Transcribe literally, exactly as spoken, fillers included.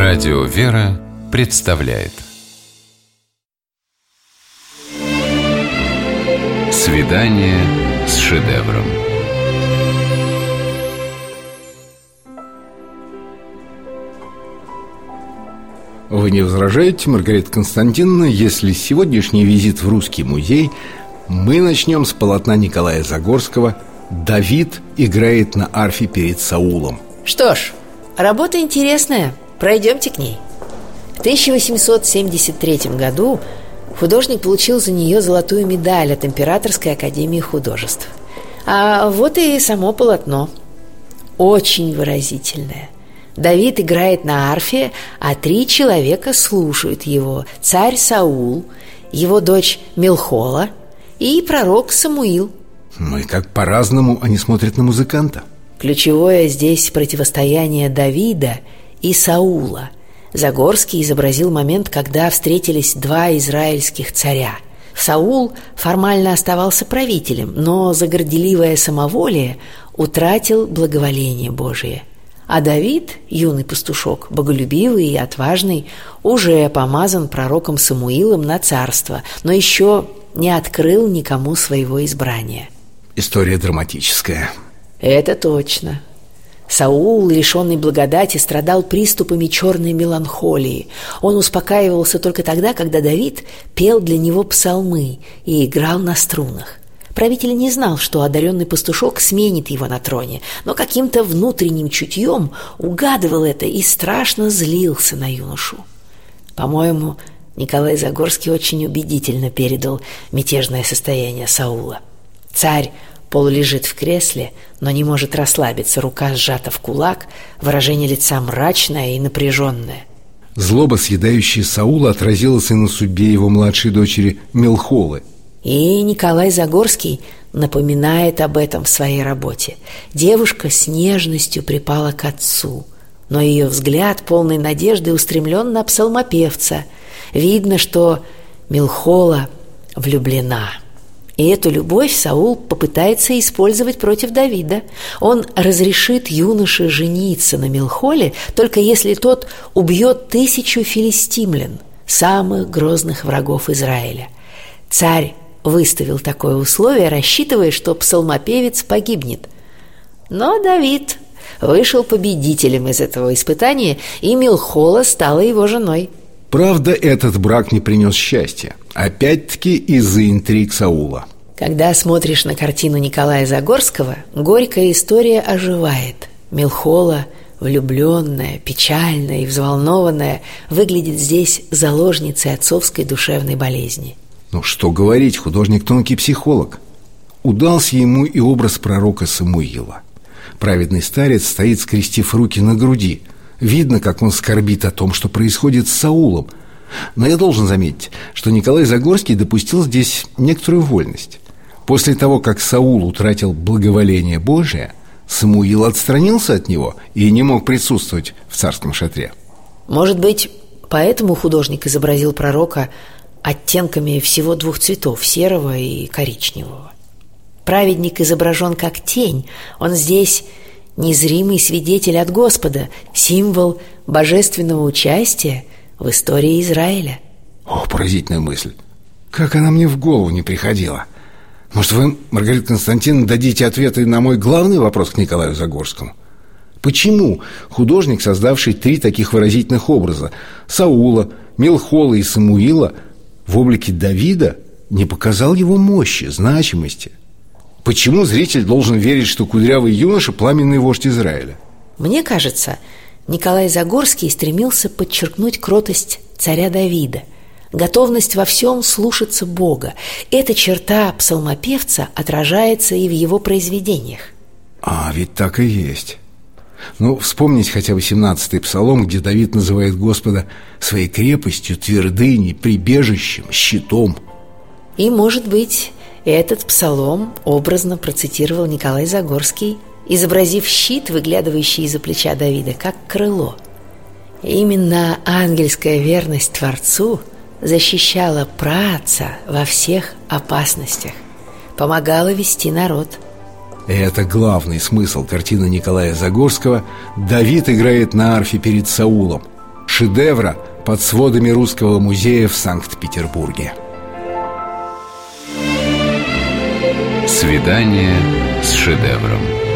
Радио «Вера» представляет «Свидание с шедевром». Вы не возражаете, Маргарита Константиновна, если сегодняшний визит в Русский музей мы начнем с полотна Николая Загорского «Давид играет на арфе перед Саулом»? Что ж, работа интересная, пройдемте к ней. В тысяча восемьсот семьдесят третьем году художник получил за нее золотую медаль от Императорской академии художеств. А вот и само полотно. Очень выразительное. Давид играет на арфе, а три человека слушают его: царь Саул, его дочь Мелхола и пророк Самуил. Ну и как по-разному они смотрят на музыканта. Ключевое здесь противостояние Давида и Саула. Загорский изобразил момент, когда встретились два израильских царя. Саул формально оставался правителем, но за горделивое самоволие утратил благоволение Божие. А Давид, юный пастушок, боголюбивый и отважный, уже помазан пророком Самуилом на царство, но еще не открыл никому своего избрания. История драматическая. Это точно. Саул, лишенный благодати, страдал приступами черной меланхолии. Он успокаивался только тогда, когда Давид пел для него псалмы и играл на струнах. Правитель не знал, что одаренный пастушок сменит его на троне, но каким-то внутренним чутьем угадывал это и страшно злился на юношу. По-моему, Николай Загорский очень убедительно передал мятежное состояние Саула. Царь полулежит в кресле, но не может расслабиться, рука сжата в кулак, выражение лица мрачное и напряженное. Злоба, съедающая Саула, отразилась и на судьбе его младшей дочери Мелхолы. И Николай Загорский напоминает об этом в своей работе. Девушка с нежностью припала к отцу, но ее взгляд, полный надежды, устремлен на псалмопевца. Видно, что Мелхола влюблена. И эту любовь Саул попытается использовать против Давида. Он разрешит юноше жениться на Мелхоле, только если тот убьет тысячу филистимлян, самых грозных врагов Израиля. Царь выставил такое условие, рассчитывая, что псалмопевец погибнет. Но Давид вышел победителем из этого испытания, и Мелхола стала его женой. Правда, этот брак не принес счастья. Опять-таки из-за интриг Саула. Когда смотришь на картину Николая Загорского, горькая история оживает. Мелхола, влюбленная, печальная и взволнованная, выглядит здесь заложницей отцовской душевной болезни. Ну что говорить, художник тонкий психолог. Удался ему и образ пророка Самуила. Праведный старец стоит, скрестив руки на груди. Видно, как он скорбит о том, что происходит с Саулом. Но я должен заметить, что Николай Загорский допустил здесь некоторую вольность. После того, как Саул утратил благоволение Божие, Самуил отстранился от него и не мог присутствовать в царском шатре. Может быть, поэтому художник изобразил пророка оттенками всего двух цветов, серого и коричневого. Праведник изображен как тень. Он здесь незримый свидетель от Господа, символ божественного участия в истории Израиля. О, поразительная мысль. Как она мне в голову не приходила. Может, вы, Маргарита Константиновна, дадите ответы на мой главный вопрос к Николаю Загорскому? Почему художник, создавший три таких выразительных образа – Саула, Мелхола и Самуила – в облике Давида не показал его мощи, значимости? Почему зритель должен верить, что кудрявый юноша – пламенный вождь Израиля? Мне кажется, Николай Загорский стремился подчеркнуть кротость царя Давида, готовность во всем слушаться Бога. Эта черта псалмопевца отражается и в его произведениях. А ведь так и есть. Ну, вспомнить хотя бы семнадцатый псалом, где Давид называет Господа своей крепостью, твердыней, прибежищем, щитом. И, может быть, этот псалом образно процитировал Николай Загорский, изобразив щит, выглядывающий из-за плеча Давида, как крыло. Именно ангельская верность Творцу защищала праотца во всех опасностях, помогала вести народ. Это главный смысл картины Николая Загорского «Давид играет на арфе перед Саулом». шедевра под сводами Русского музея в Санкт-Петербурге. Свидание с шедевром.